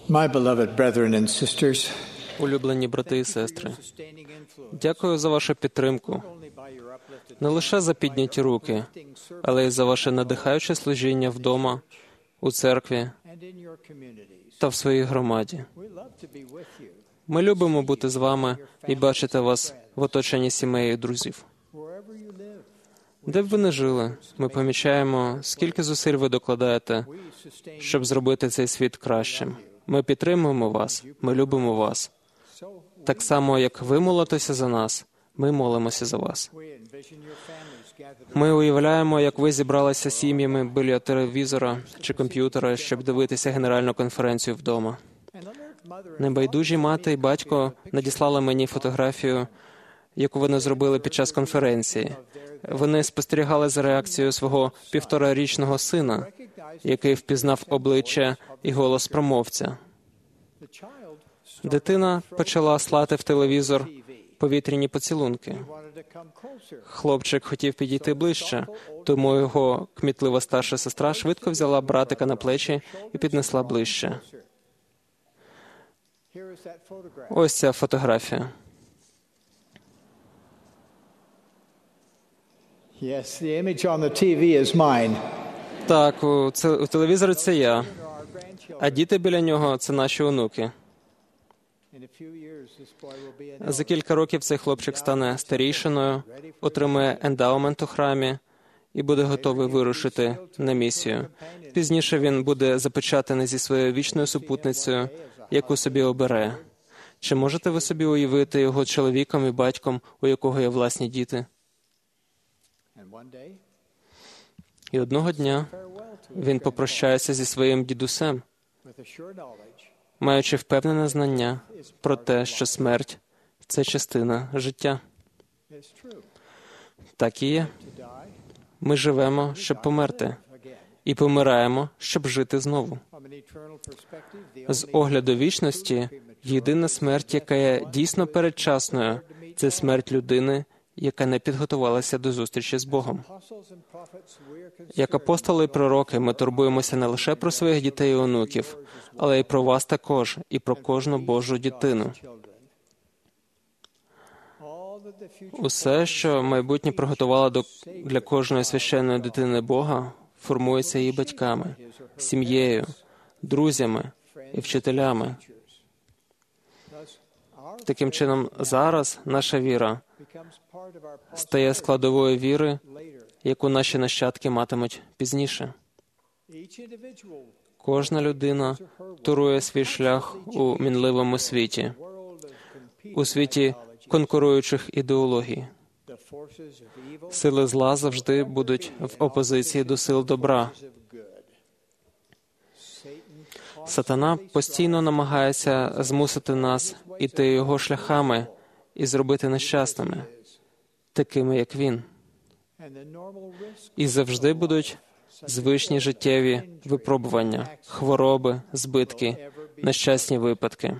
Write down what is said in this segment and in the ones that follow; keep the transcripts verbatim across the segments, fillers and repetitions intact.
My beloved brethren and sisters, Улюблені брати і сестри, дякую за вашу підтримку, не лише за підняті руки, але й за ваше надихаюче служіння вдома, у церкві та в своїй громаді. Ми любимо бути з вами і бачити вас в оточенні сімей і друзів. Де б ви не жили, ми помічаємо, скільки зусиль ви докладаєте, щоб зробити цей світ кращим. Ми підтримуємо вас, ми любимо вас. Так само, як ви молитеся за нас, ми молимося за вас. Ми уявляємо, як ви зібралися сім'ями біля телевізора чи комп'ютера, щоб дивитися генеральну конференцію вдома. Небайдужі мати і батько надіслали мені фотографію, яку вони зробили під час конференції. Вони спостерігали за реакцією свого півторарічного сина, який впізнав обличчя і голос промовця. Дитина почала слати в телевізор повітряні поцілунки. Хлопчик хотів підійти ближче, тому його кмітлива старша сестра швидко взяла братика на плечі і піднесла ближче. Ось ця фотографія. yes, the image on the T V is mine. Так, у, це, у телевізорі це я, а діти біля нього – це наші онуки. За кілька років цей хлопчик стане старійшиною, отримає ендаумент у храмі і буде готовий вирушити на місію. Пізніше він буде запечатаний зі своєю вічною супутницею, яку собі обере. Чи можете ви собі уявити його чоловіком і батьком, у якого є власні діти? І одного дня він попрощається зі своїм дідусем, маючи впевнене знання про те, що смерть – це частина життя. Так і є. Ми живемо, щоб померти, і помираємо, щоб жити знову. З огляду вічності, єдина смерть, яка є дійсно передчасною – це смерть людини, яка не підготувалася до зустрічі з Богом. Як апостоли і пророки, ми турбуємося не лише про своїх дітей і онуків, але й про вас також, і про кожну Божу дитину. Усе, що майбутнє приготувало для кожної священної дитини Бога, формується її батьками, сім'єю, друзями і вчителями. Таким чином, зараз наша віра стає складовою віри, яку наші нащадки матимуть пізніше. Кожна людина турує свій шлях у мінливому світі, у світі конкуруючих ідеологій. Сили зла завжди будуть в опозиції до сил добра. Сатана постійно намагається змусити нас іти його шляхами і зробити нещасними, такими, як він. І завжди будуть звичні життєві випробування, хвороби, збитки, нещасні випадки.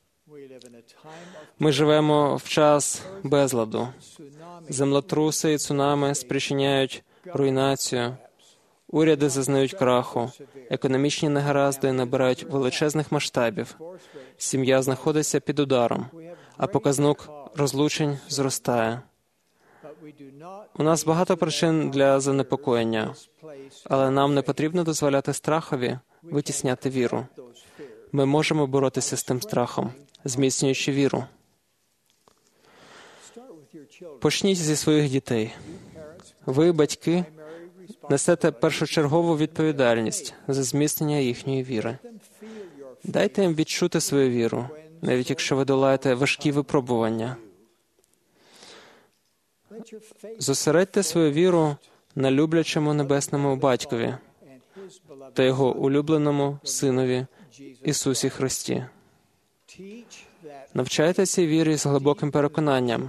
Ми живемо в час безладу. Землетруси і цунами спричиняють руйнацію, уряди зазнають краху, економічні негаразди набирають величезних масштабів, сім'я знаходиться під ударом, а показник розлучень зростає. У нас багато причин для занепокоєння, але нам не потрібно дозволяти страхові витісняти віру. Ми можемо боротися з тим страхом, зміцнюючи віру. Почніть зі своїх дітей. Ви, батьки, несете першочергову відповідальність за зміцнення їхньої віри. Дайте їм відчути свою віру, навіть якщо ви долаєте важкі випробування. Зосередьте свою віру на люблячому небесному Батькові та Його улюбленому Синові Ісусі Христі. Навчайте цій вірі з глибоким переконанням.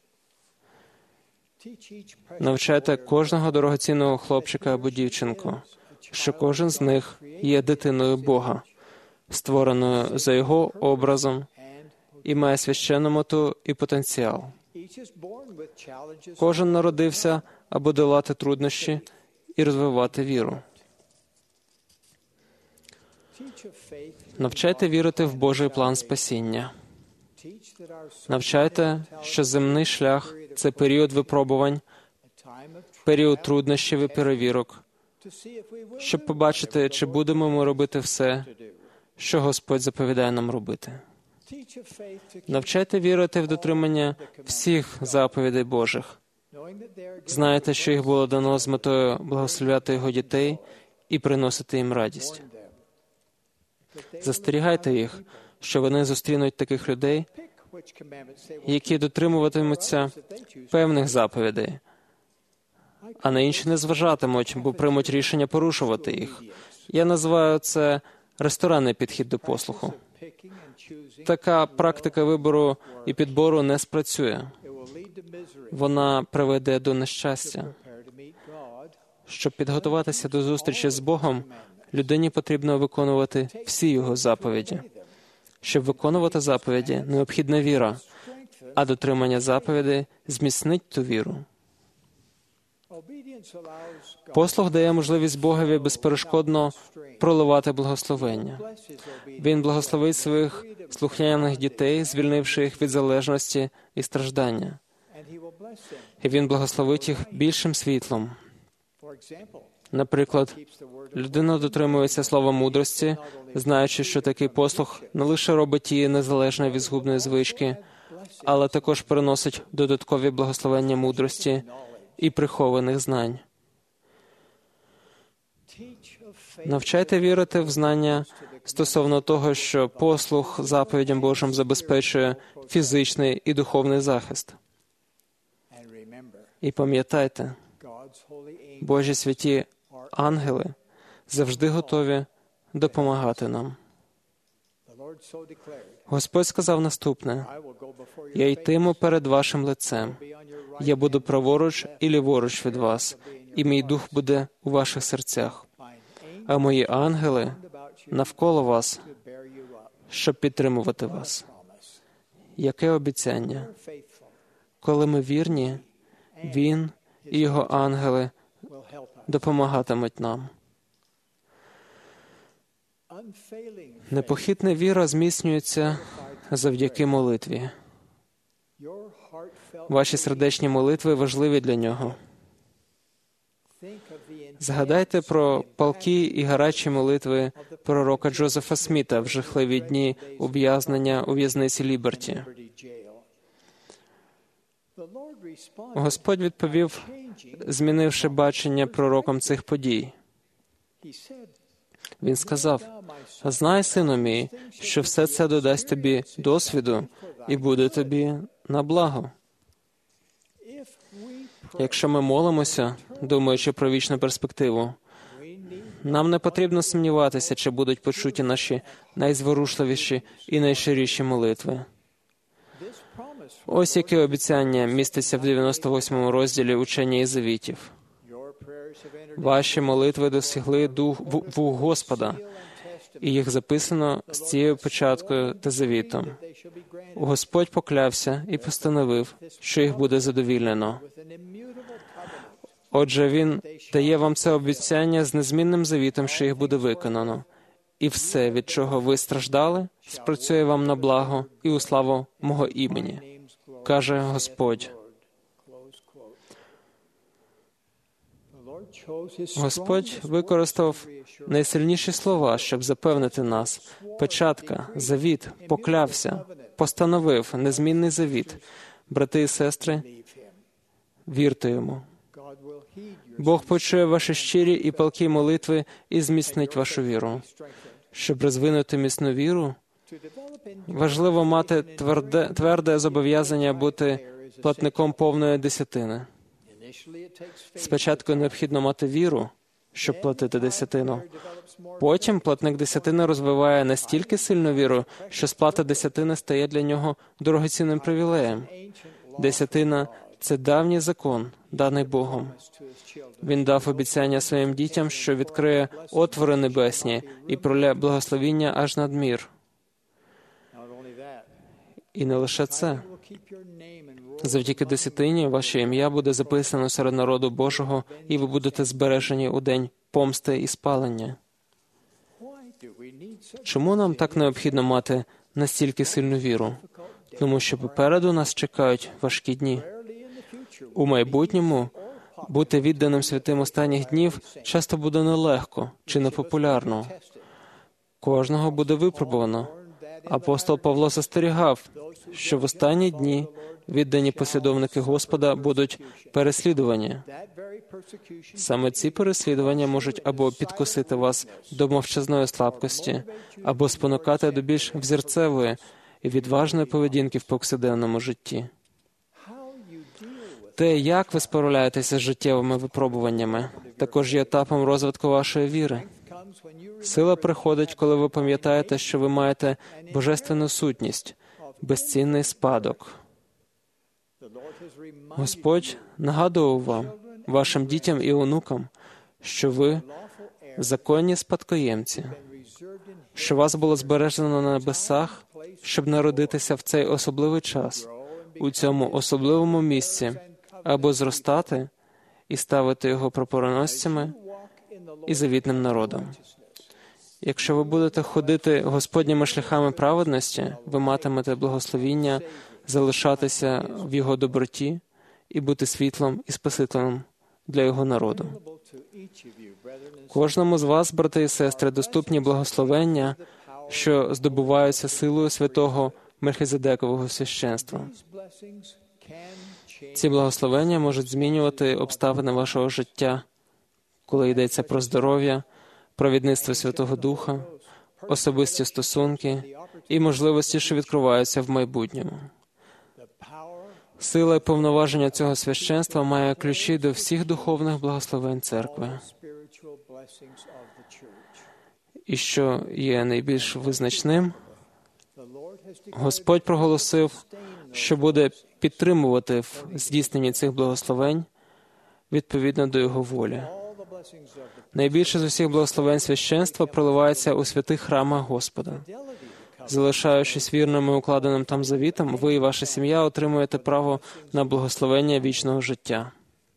Навчайте кожного дорогоцінного хлопчика або дівчинку, що кожен з них є дитиною Бога, створеною за Його образом і має священну мету і потенціал. Кожен народився, аби долати труднощі і розвивати віру. Навчайте вірити в Божий план спасіння. Навчайте, що земний шлях – це період випробувань, період труднощів і перевірок, щоб побачити, чи будемо ми робити все, що Господь заповідає нам робити. Навчайте вірити в дотримання всіх заповідей Божих. Знаєте, що їх було дано з метою благословляти Його дітей і приносити їм радість. Застерігайте їх, що вони зустрінуть таких людей, які дотримуватимуться певних заповідей, а на інші не зважатимуть, бо приймуть рішення порушувати їх. Я називаю це ресторанний підхід до послуху. Така практика вибору і підбору не спрацює. Вона приведе до нещастя. Щоб підготуватися до зустрічі з Богом, людині потрібно виконувати всі Його заповіді. Щоб виконувати заповіді, необхідна віра, а дотримання заповідей зміцнить ту віру. Послух дає можливість Богові безперешкодно проливати благословення. Він благословить своїх слухняних дітей, звільнивши їх від залежності і страждання. І Він благословить їх більшим світлом. Наприклад, людина дотримується слова мудрості, знаючи, що такий послух не лише робить її незалежною від згубної звички, але також приносить додаткові благословення мудрості і прихованих знань. Навчайте вірити в знання стосовно того, що послух заповідям Божим забезпечує фізичний і духовний захист. І пам'ятайте, Божі святі ангели завжди готові допомагати нам. Господь сказав наступне: «Я йтиму перед вашим лицем. Я буду праворуч і ліворуч від вас, і мій дух буде у ваших серцях. А мої ангели навколо вас, щоб підтримувати вас». Яке обіцяння? Коли ми вірні, Він і Його ангели допомагатимуть нам. Непохитна віра зміцнюється завдяки молитві. Ваші сердечні молитви важливі для Нього. Згадайте про палкі і гарячі молитви пророка Джозефа Сміта в жахливі дні ув'язнення у в'язниці Ліберті. Господь відповів, змінивши бачення пророком цих подій. Він сказав: «Знай, сину мій, що все це додасть тобі досвіду і буде тобі на благо». Якщо ми молимося, думаючи про вічну перспективу, нам не потрібно сумніватися, чи будуть почуті наші найзворушливіші і найщиріші молитви. Ось яке обіцяння міститься в дев'яносто восьмому розділі Учення і завітів. Ваші молитви досягли вух Господа, і їх записано з цією печаткою та завітом. Господь поклявся і постановив, що їх буде задовільнено. Отже, Він дає вам це обіцяння з незмінним завітом, що їх буде виконано. І все, від чого ви страждали, спрацює вам на благо і у славу мого імені, каже Господь. Господь використав найсильніші слова, щоб запевнити нас. Печатка, завіт, поклявся, постановив незмінний завіт. Брати і сестри, вірте Йому. Бог почує ваші щирі і палкі молитви і зміцнить вашу віру. Щоб розвинути міцну віру, важливо мати тверде, тверде зобов'язання бути платником повної десятини. Спочатку необхідно мати віру, щоб платити десятину. Потім платник десятини розвиває настільки сильну віру, що сплата десятини стає для нього дорогоцінним привілеєм. Десятина – це давній закон, даний Богом. Він дав обіцяння своїм дітям, що відкриє отвори небесні і проля благословіння аж надмір. І не лише це. Завдяки десятині ваше ім'я буде записано серед народу Божого, і ви будете збережені у день помсти і спалення. Чому нам так необхідно мати настільки сильну віру? Тому що попереду нас чекають важкі дні. У майбутньому бути відданим святим останніх днів часто буде нелегко чи непопулярно. Кожного буде випробувано. Апостол Павло застерігав, що в останні дні віддані послідовники Господа будуть переслідувані. Саме ці переслідування можуть або підкосити вас до мовчазної слабкості, або спонукати до більш взірцевої і відважної поведінки в повсякденному житті. Те, як ви справляєтеся з життєвими випробуваннями, також є етапом розвитку вашої віри. Сила приходить, коли ви пам'ятаєте, що ви маєте божественну сутність, безцінний спадок. Господь нагадував вам, вашим дітям і онукам, що ви законні спадкоємці, що вас було збережено на небесах, щоб народитися в цей особливий час, у цьому особливому місці, або зростати і ставити його прапороносцями і завітним народом. Якщо ви будете ходити Господніми шляхами праведності, ви матимете благословіння залишатися в Його доброті і бути світлом і спасителем для Його народу. Кожному з вас, брати і сестри, доступні благословення, що здобуваються силою святого Мельхиседекового священства. Ці благословення можуть змінювати обставини вашого життя, коли йдеться про здоров'я, провідництво Святого Духа, особисті стосунки і можливості, що відкриваються в майбутньому. Сила і повноваження цього священства має ключі до всіх духовних благословень церкви. І що є найбільш визначним, Господь проголосив, що буде підтримувати в здійсненні цих благословень відповідно до Його волі. Найбільше з усіх благословень священства проливається у святих храмах Господа. Залишаючись вірними укладеним там завітом, ви і ваша сім'я отримуєте право на благословення вічного життя.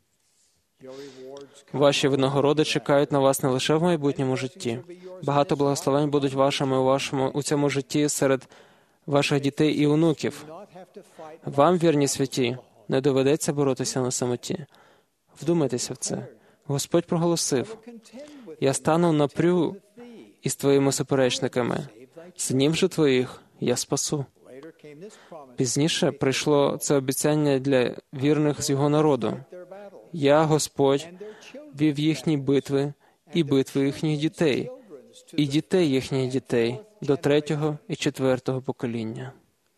Ваші винагороди чекають на вас не лише в майбутньому житті. Багато благословень будуть вашими у вашому у цьому житті серед ваших дітей і онуків. Вам, вірні святі, не доведеться боротися на самоті. Вдумайтеся в це. Господь проголосив: «Я стану напрю із твоїми суперечниками, синів же твоїх я спасу». Пізніше прийшло це обіцяння для вірних з його народу. «Я, Господь, вів їхні битви і битви їхніх дітей, і дітей їхніх дітей до третього і четвертого покоління».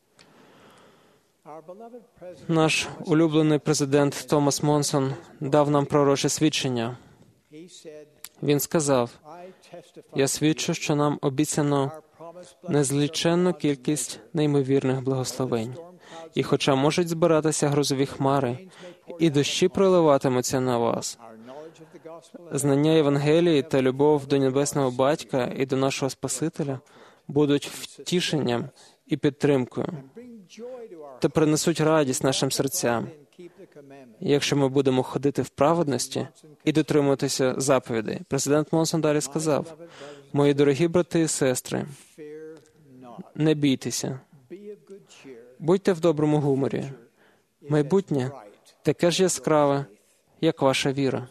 Наш улюблений президент Томас Монсон дав нам пророче свідчення. Він сказав: «Я свідчу, що нам обіцяно незліченну кількість неймовірних благословень. І хоча можуть збиратися грозові хмари, і дощі проливатимуться на вас, знання Євангелії та любов до Небесного Батька і до нашого Спасителя будуть втішенням і підтримкою та принесуть радість нашим серцям, якщо ми будемо ходити в праведності і дотримуватися заповідей». Президент Монсон далі сказав: «Мої дорогі брати і сестри, не бійтеся, будьте в доброму гуморі. Майбутнє таке ж яскраве, як ваша віра».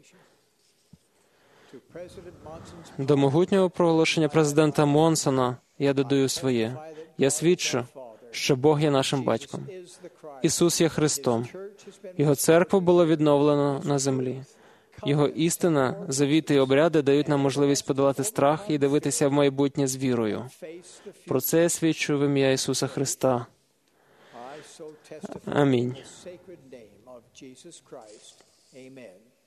До могутнього проголошення президента Монсона я додаю своє. Я свідчу, що Бог є нашим батьком. Ісус є Христом. Його церкву було відновлено на землі. Його істина, завіти і обряди дають нам можливість подолати страх і дивитися в майбутнє з вірою. Про це я свідчу в ім'я Ісуса Христа. Амінь.